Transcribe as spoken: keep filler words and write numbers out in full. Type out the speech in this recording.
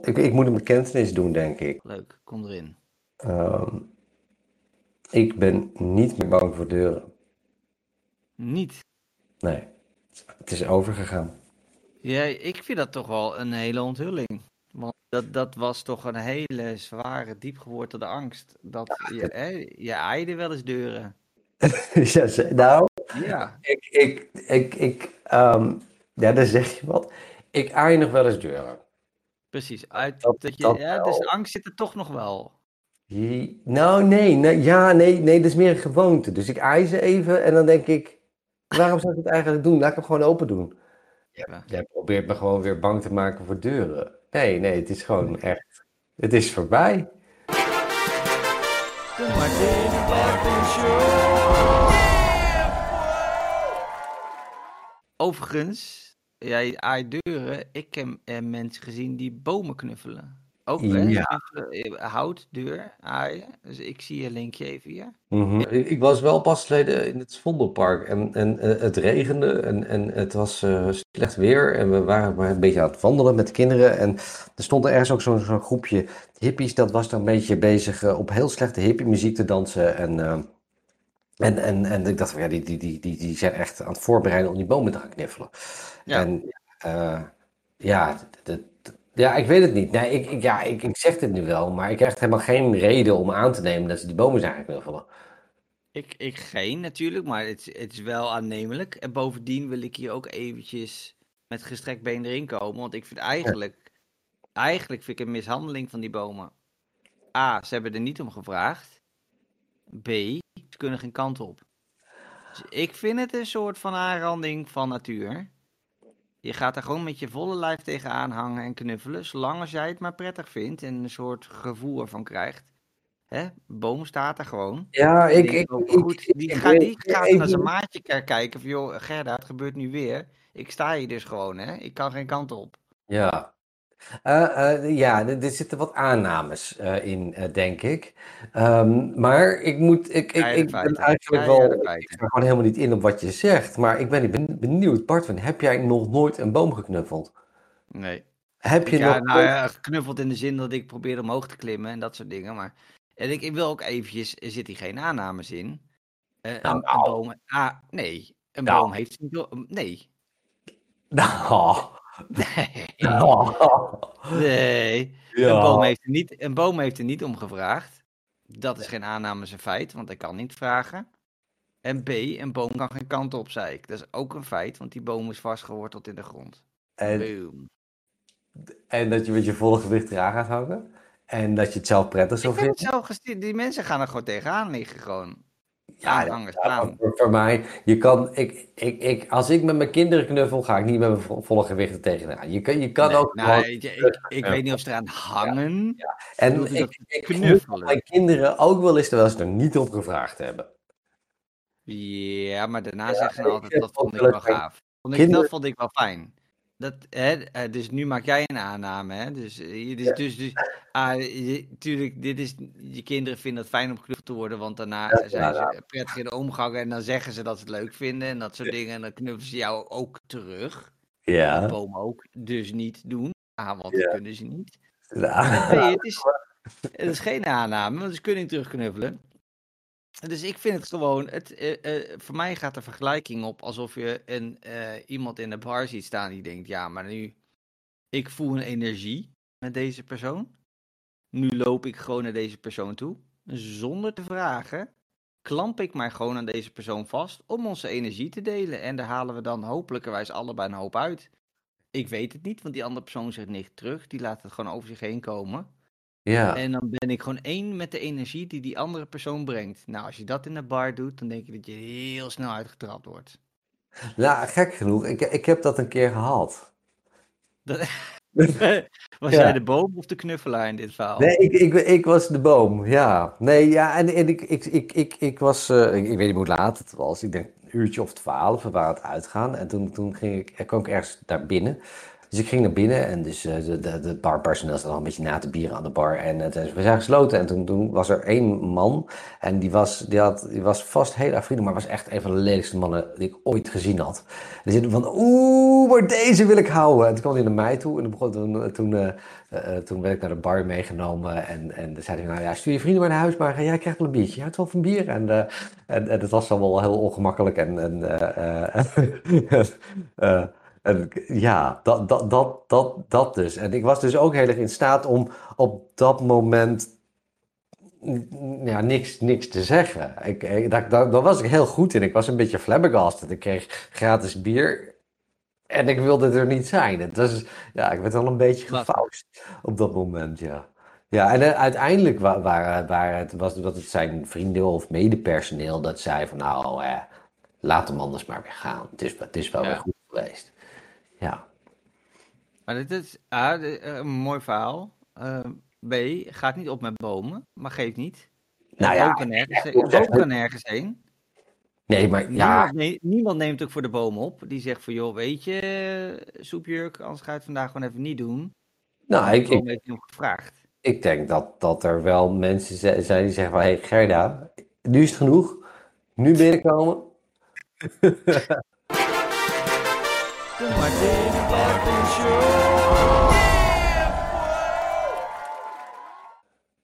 Ik, ik moet een bekentenis doen, denk ik. Leuk, kom erin. Ehm, ik ben niet meer bang voor deuren. Niet. Nee, het is overgegaan. Ja, ik vind dat toch wel een hele onthulling. Want dat, dat was toch een hele zware, diepgewortelde angst. Dat je, hè, je aaide wel eens deuren. Ja, ze- nou, Ja, ik, ik, ik, ik, ehm, ja, daar zeg je wat. Ik aai nog wel eens deuren. precies. Uit, Dat, dat je, dat ja, dus de wel. angst zit er toch nog wel. Jee, Nou, nee, nee, ja, nee, nee, dat is meer een gewoonte. Dus ik aai ze even en dan denk ik, waarom zou ik het eigenlijk doen? Laat ik hem gewoon open doen. Ja, Ja. jij probeert me gewoon weer bang te maken voor deuren. Nee, nee, het is gewoon echt, het is voorbij. De Martin Barton Show. Overigens, jij aait deuren. Ik heb eh, mensen gezien die bomen knuffelen. Ook, hè? Ja. Knuffelen, eh, hout, deur, aaien. Dus ik zie je linkje even hier. Mhm. Ik ik was wel pas geleden in het Vondelpark en, en eh, het regende en, en het was eh, slecht weer en we waren maar een beetje aan het wandelen met de kinderen en er stond er ergens ook zo'n zo'n groepje hippies dat was dan een beetje bezig eh, op heel slechte hippie muziek te dansen en, eh, en, en, en ik dacht van ja, die, die, die, die, die zijn echt aan het voorbereiden om die bomen te gaan kniffelen. Ja, En eh, ja, dat, dat- ja, ik weet het niet. Nee, ik, ik, ja, ik, ik zeg dit nu wel, maar ik heb echt helemaal geen reden om aan te nemen dat ze die bomen zijn gaan knuffelen. ik, ik geen natuurlijk, maar het, is- het is wel aannemelijk. En bovendien wil ik hier ook eventjes met gestrekt been erin komen. Want ik vind eigenlijk, eigenlijk vind ik een mishandeling van die bomen. A, ze hebben er niet om gevraagd. B, ze kunnen geen kant op. Dus ik vind het een soort van aanranding van natuur. Je gaat er gewoon met je volle lijf tegenaan hangen en knuffelen, zolang als jij het maar prettig vindt en een soort gevoel ervan krijgt. Hè? Boom staat er gewoon. Ja, Die ik, ik, denkt ook, ik, goed, ik, die, ik ga, weet die gaat naar zijn even. maatje k- kijken van, joh, Gerda, het gebeurt nu weer. Ik sta hier dus gewoon, hè. Ik kan geen kant op. Ja, Eh, eh, ja, er, er zitten wat aannames eh, in, eh, denk ik. Ehm, maar ik moet, ik, ik, Keiharde ik ben feiten. eigenlijk Keiharde wel, ik feiten. sta gewoon helemaal niet in op wat je zegt. Maar ik ben ben- benieuwd, Bart, van, heb jij nog nooit een boom geknuffeld? Nee. Heb Ik, je nog ja, nou nooit... ja, geknuffeld in de zin dat ik probeer omhoog te klimmen en dat soort dingen. Maar en ik, ik wil ook eventjes, er zit hier geen aannames in. Eh, Nou, een, een nou, boom, ah, nee. Een nou, boom heeft niet, door- nee. nou, Nee. nou. Nee. Een boom Ja, heeft er niet, een boom heeft er niet om gevraagd. Dat is geen aanname, is een feit, want hij kan niet vragen. En B, een boom kan geen kant op, zei ik. Dat is ook een feit, want die boom is vastgeworteld in de grond. en, Boom. en dat je met je volle gewicht eraan gaat hangen. En dat je het zelf prettig Ik zou heb het vinden. zelf gestuurd. Die mensen gaan er gewoon tegenaan liggen, gewoon. Ja, ja, Aanhangen, ja, staan. voor, voor mij, je kan, ik, ik, ik, als ik met mijn kinderen knuffel, ga ik niet met mijn vo- volle gewicht er tegenaan. Je kan, je kan Nee, ook nou, gewoon weet je, ik, ik weet niet knuffelen. of ze eraan Ja, hangen. ja. Of bedoelt En u dat ik, ze ik knuffel mijn knuffelen? kinderen ook wel eens terwijl ze er niet om gevraagd hebben. Ja, maar daarna Ja, zeggen ze ik altijd, heb dat ook vond ik wel wel eens mijn gaaf. Vond ik, dat kinderen. vond ik wel fijn. Dat, hè, eh, dus nu maak jij een aanname, hè? Dus, eh, je- dus, Ja, dus, dus ah, je, tuurlijk, dit is, je kinderen vinden het fijn om geknuffeld te worden, want daarna ja, zijn ja, ze prettig in de omgang en dan zeggen ze dat ze het leuk vinden en dat soort dingen. En dan knuffelen ze jou ook terug. Wat ja, bomen ook dus niet doen. A, want dat ja. kunnen ze niet. En B, Ja. het is, het is geen aanname, want ze kunnen niet terugknuffelen. Dus ik vind het gewoon, het, eh, eh, voor mij gaat de vergelijking op alsof je een, eh, iemand in de bar ziet staan die denkt, ja, maar nu, ik voel een energie met deze persoon. Nu loop ik gewoon naar deze persoon toe. Zonder te vragen, klamp ik mij gewoon aan deze persoon vast om onze energie te delen. En daar halen we dan hopelijkerwijs allebei een hoop uit. Ik weet het niet, want die andere persoon zegt niks terug. Die laat het gewoon over zich heen komen. Ja. En dan ben ik gewoon één met de energie die die andere persoon brengt. Nou, als je dat in de bar doet, dan denk ik dat je heel snel uitgetrapt wordt. Nou, gek genoeg, ik, ik heb dat een keer gehad. Dat, was jij Ja. de boom of de knuffelaar in dit verhaal? Nee, ik, ik, ik was de boom, ja. Nee, ja, en, en ik, ik, ik, ik, ik was, eh, ik, ik weet niet hoe laat het was. Ik denk een uurtje of twaalf, we waren aan het uitgaan. En toen, toen ging ik, kwam ik ergens naar binnen. Dus ik ging naar binnen en dus uh, de, de, de barpersoneel zat al een beetje na te bieren aan de bar. En uh, we zijn gesloten en toen, toen was er één man en die was, die had, die was vast heel erg vriendelijk, maar was echt een van de lelijkste mannen die ik ooit gezien had. Die zitten van, oeh, maar deze wil ik houden. En toen kwam hij naar mij toe en toen, begon, toen, toen, uh, uh, toen werd ik naar de bar meegenomen en, en toen zei hij, nou ja, stuur je vrienden maar naar huis, maar jij krijgt wel een biertje. Je houdt wel van bier. En, uh, en, en het was dan wel heel ongemakkelijk en... en uh, uh, uh, En ja, dat, dat, dat, dat, dat dus. En ik was dus ook heel erg in staat om op dat moment mm, ja, niks, niks te zeggen. Ik, ik, daar, daar, daar was ik heel goed in. Ik was een beetje flabbergasted. Ik kreeg gratis bier en ik wilde er niet zijn. Het was, ja, ik werd wel een beetje Wat? gefaust op dat moment, ja. Ja, en uh, uiteindelijk wa- waren, waren het, was dat het zijn vrienden of medepersoneel dat zei van nou, eh, laat hem anders maar weer gaan. Het is, het is wel weer Ja. goed geweest. Ja. Maar dit is A, de- eh, een mooi verhaal. Eh, B, gaat niet op met bomen, maar geeft niet. Nou Een ja, boom kan nergens heen. Een boom kan nergens heen. nee, maar ja, Niemand, ne- niemand neemt ook voor de boom op. Die zegt van, joh, weet je, eh, soepjurk, anders ga je het vandaag gewoon even niet doen. nou, Want die ik, boom ik, heeft niet om gevraagd. ik denk dat, dat er wel mensen zi- zijn die zeggen van, hé hey, Gerda, nu is het genoeg. Nu binnenkomen. De Martin Blackman Show.